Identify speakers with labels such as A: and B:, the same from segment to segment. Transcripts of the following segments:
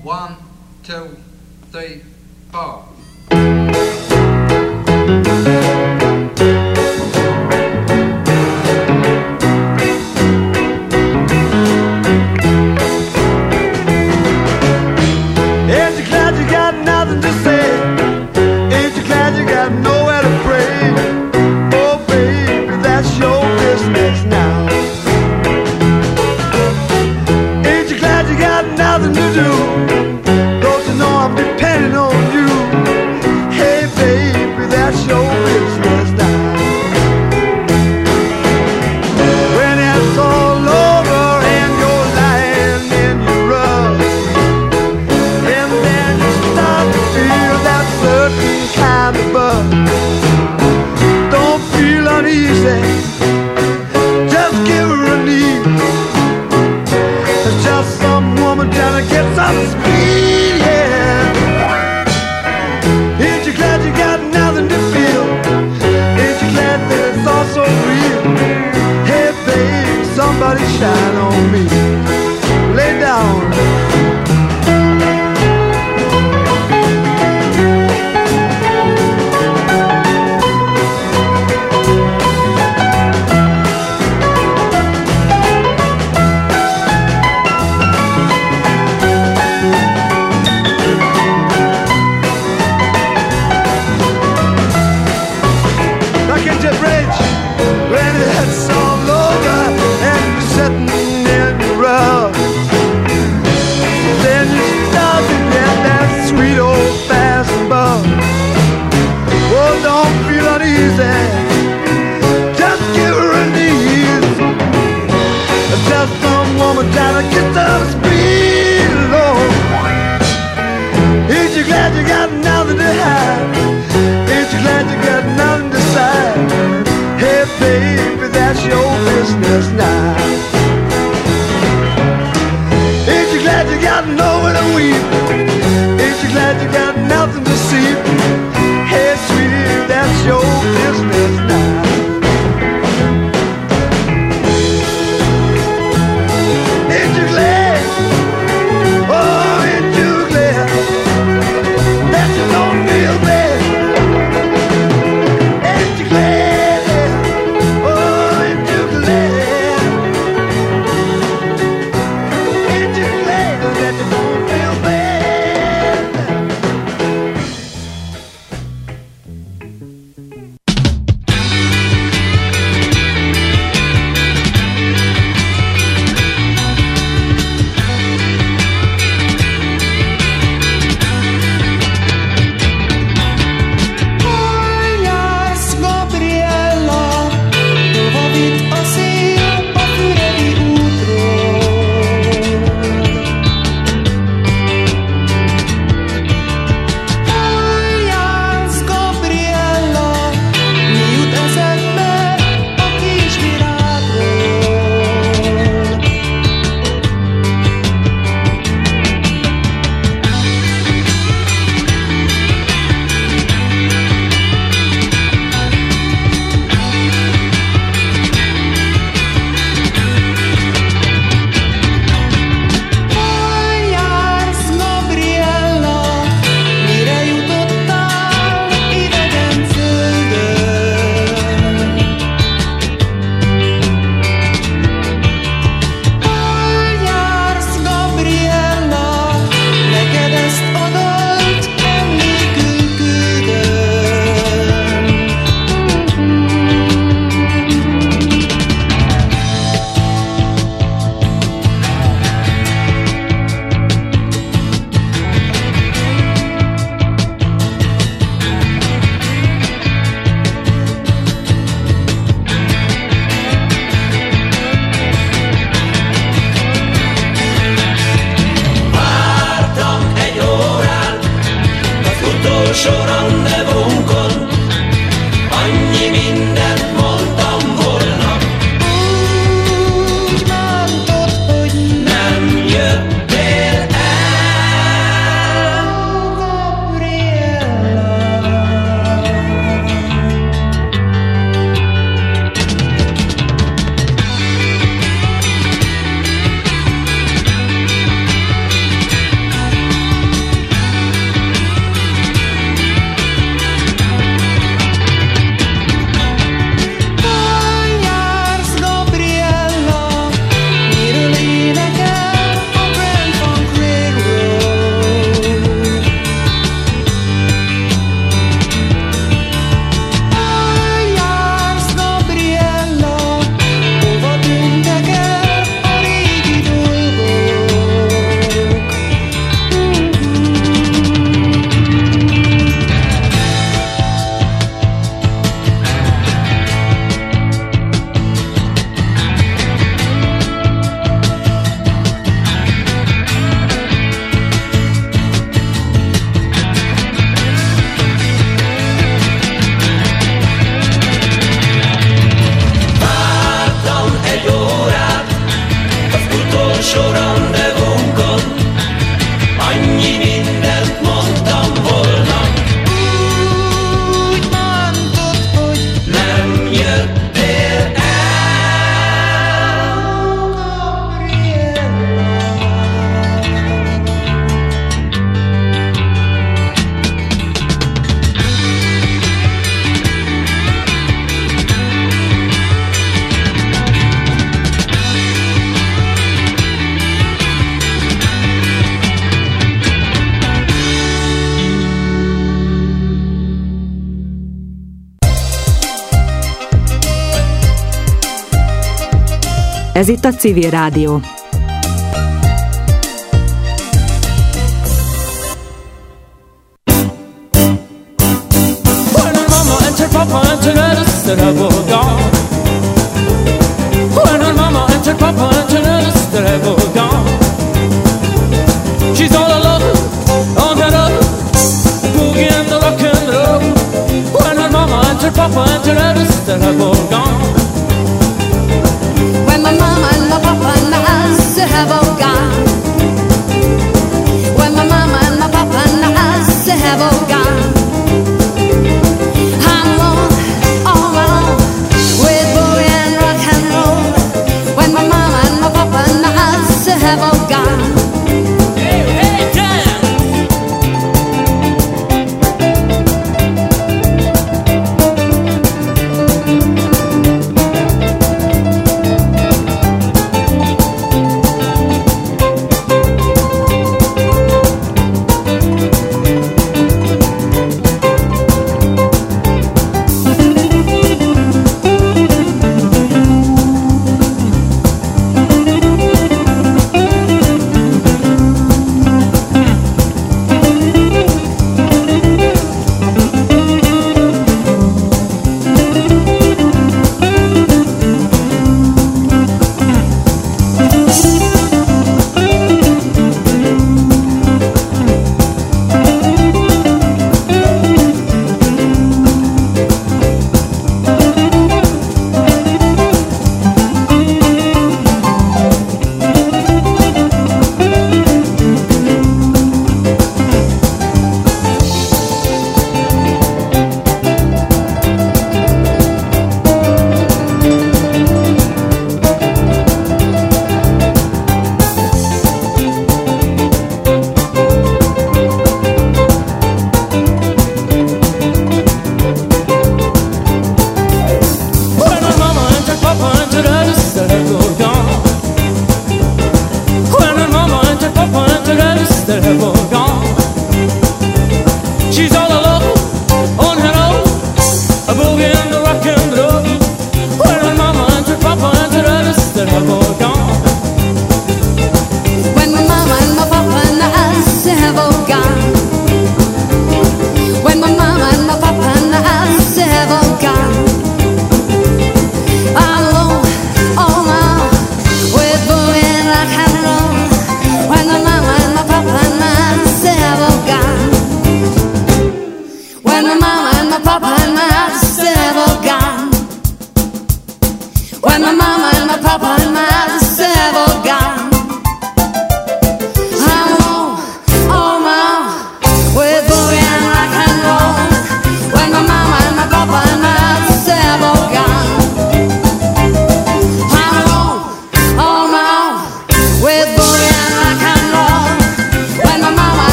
A: 1, 2, 3, 4.
B: Ain't you glad you got nothing to say? Ain't you glad you got nowhere to pray? Oh baby, that's your business now. Ain't you glad you got nothing to do? Don't you know I'm depending on you? Hey baby, that's your business now. When it's all over and you're lying in your rust, and then you start to feel that certain kind of buzz. Don't feel uneasy, just give her a knee. It's just some woman trying to get some speed, yeah. Ain't you glad you got nothing to feel? Ain't you glad that it's all so real? Hey babe, somebody shine on me. Lay down. When it's all over and you're sitting in the rough, then you start to get that sweet old fashioned buzz. Oh, don't feel uneasy, just give her a knees. Just some woman trying to get some speed, Lord. Ain't you glad you got nothing to hide? Ain't you glad you got nothing to say? Hey baby, that's your business now. Ain't you glad you got nowhere to weep? Ain't you glad you got nothing to see? Hey sweetie, that's your business now. Ain't you glad? Oh, ain't you glad that you don't feel bad? Ain't you glad? Oh, ain't you glad? Ain't you glad that you don't feel bad?
C: Ez itt a Civil Rádió.
D: She's all alone, on her own, boogie and the rock and roll. When her mama and her papa and her sister have all gone.
E: When my mama and my papa and my sister have all gone. When my mama and my papa and my sister have all gone. I'm alone, all alone, with boogie and rock and roll. When my mama and my papa and my sister have all gone.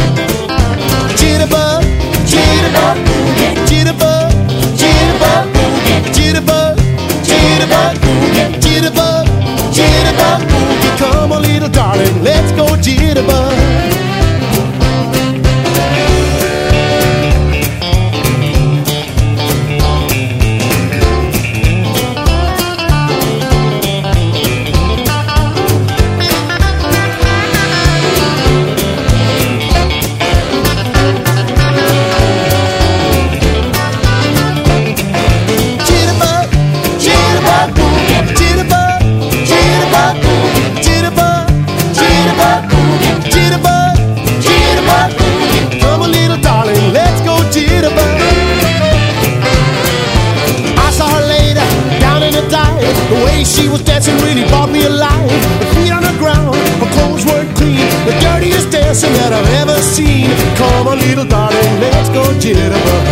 F: Jitterbug, jitterbug, jitterbug, jitterbug,
C: jitterbug boogie, jitterbug, jitterbug boogie. Come on, little darling, let's go jitterbug. She was dancing, really brought me alive. Her feet on the ground, her clothes weren't clean. The dirtiest dancing that I've ever seen. Come on, little darling, let's go jitterbug.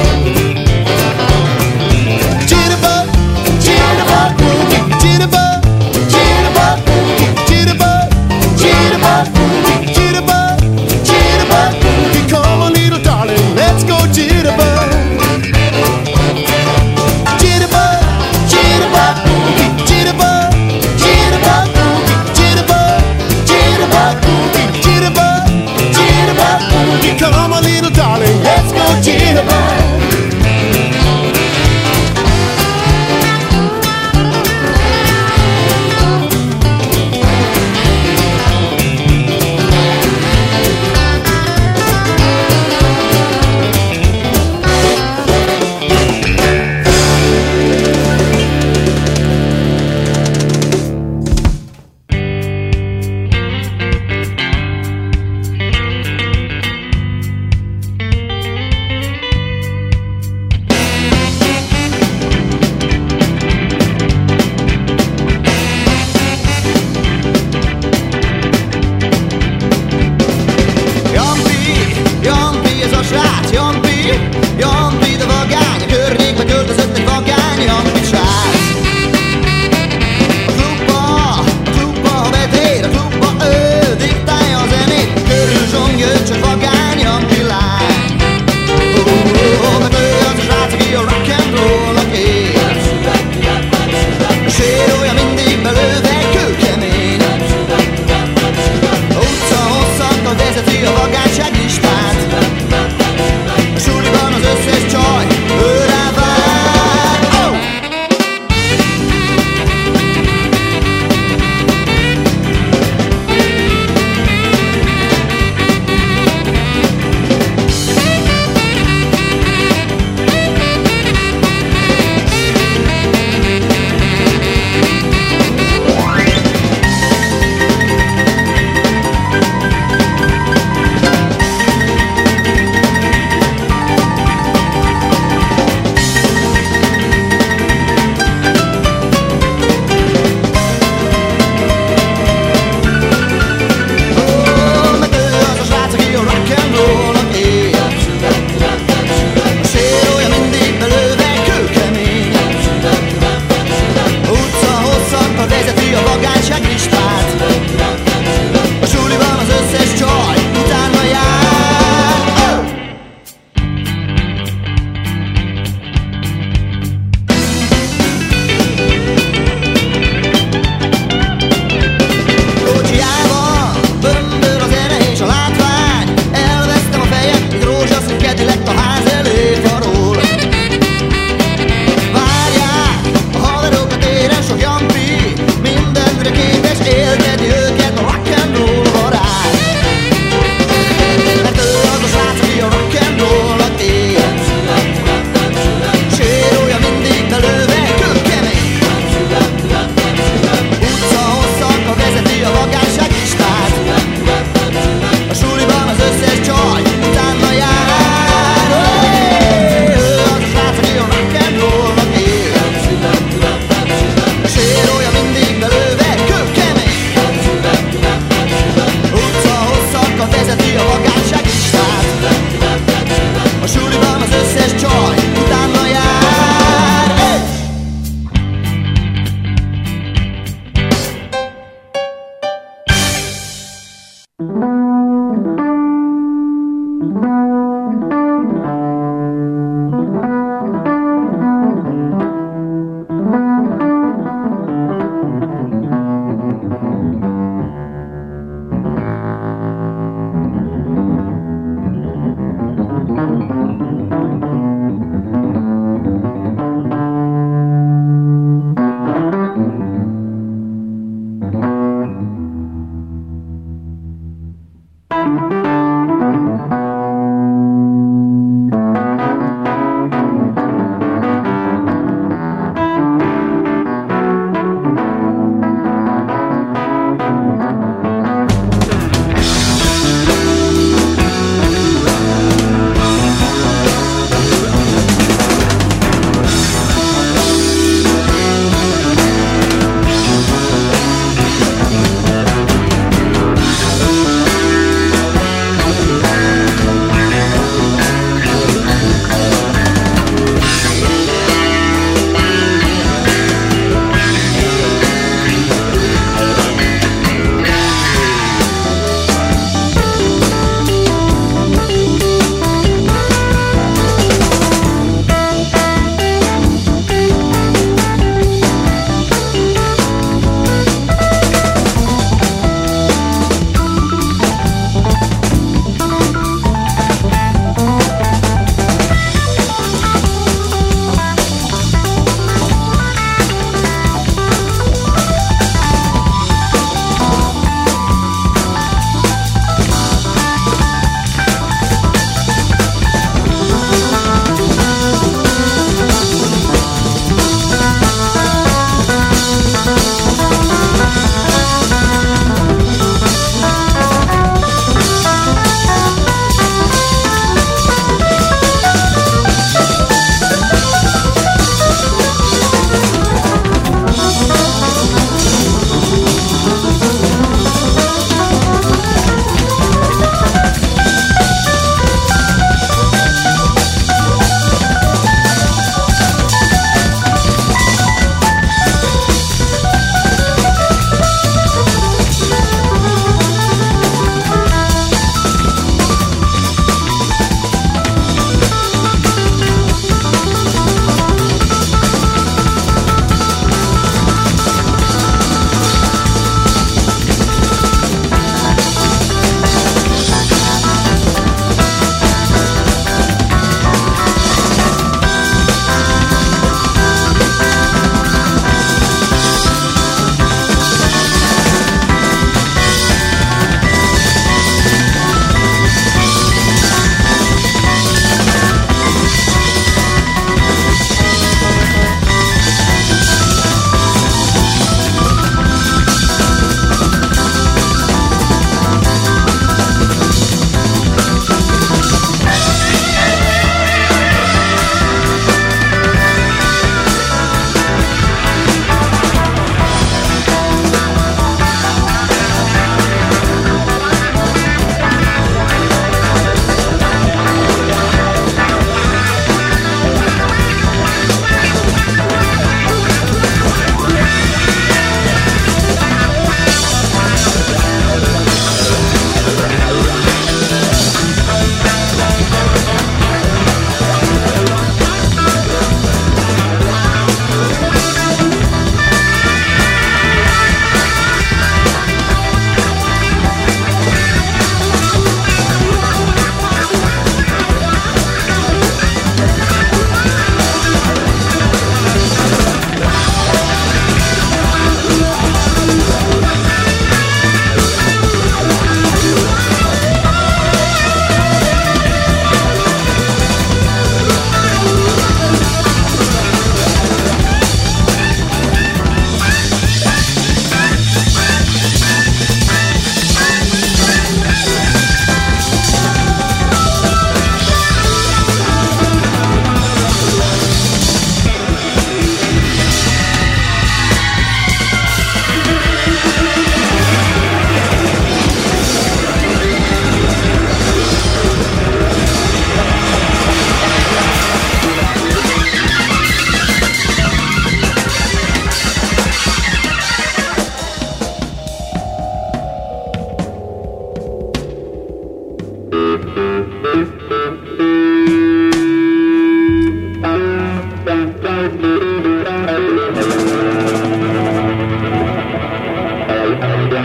C: Jitterbug, jitterbug, boogie, jitterbug, jitterbug, boogie, jitterbug, jitterbug, boogie, jitterbug, jitterbug, boogie. Come on, little darling, let's go jitterbug. Jitterbug, jitterbug, boogie. Jitterbug, jitterbug, boogie, jitterbug, jitterbug, boogie, jitterbug, jitterbug, boogie. Come on, little darling, let's go jitterbug.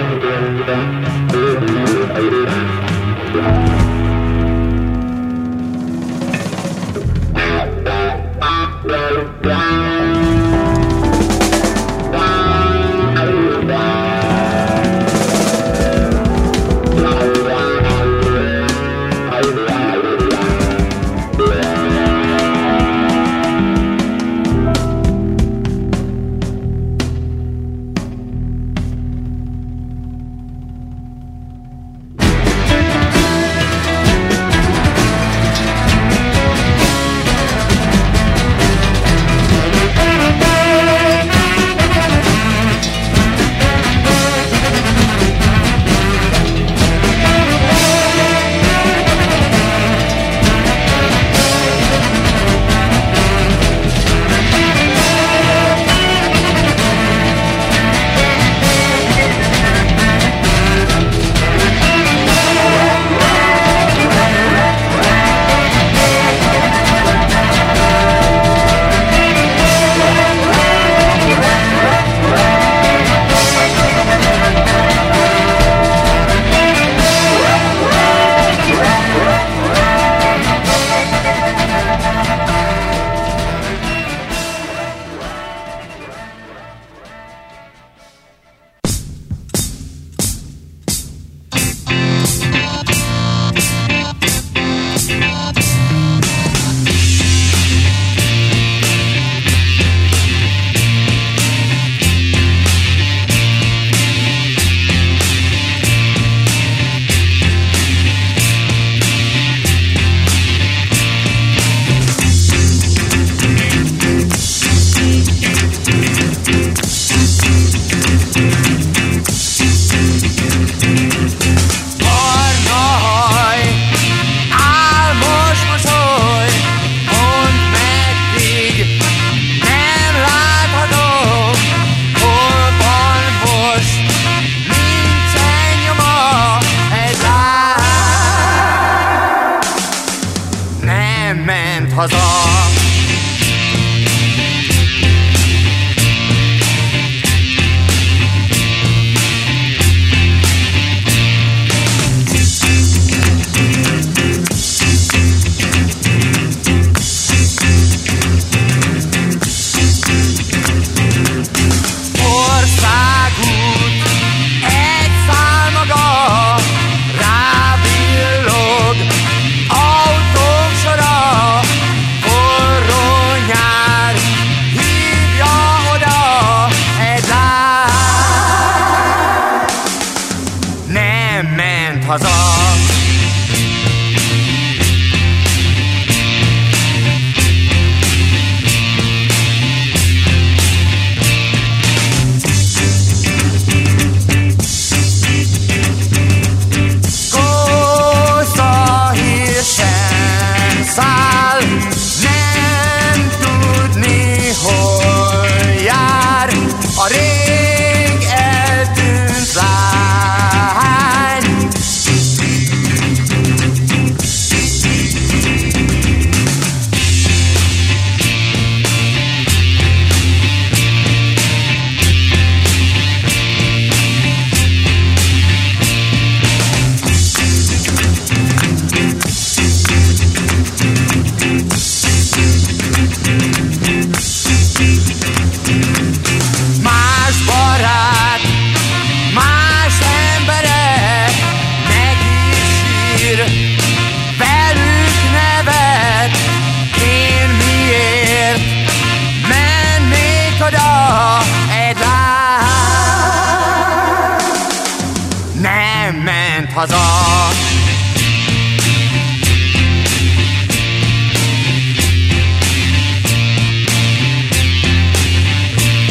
F: haza.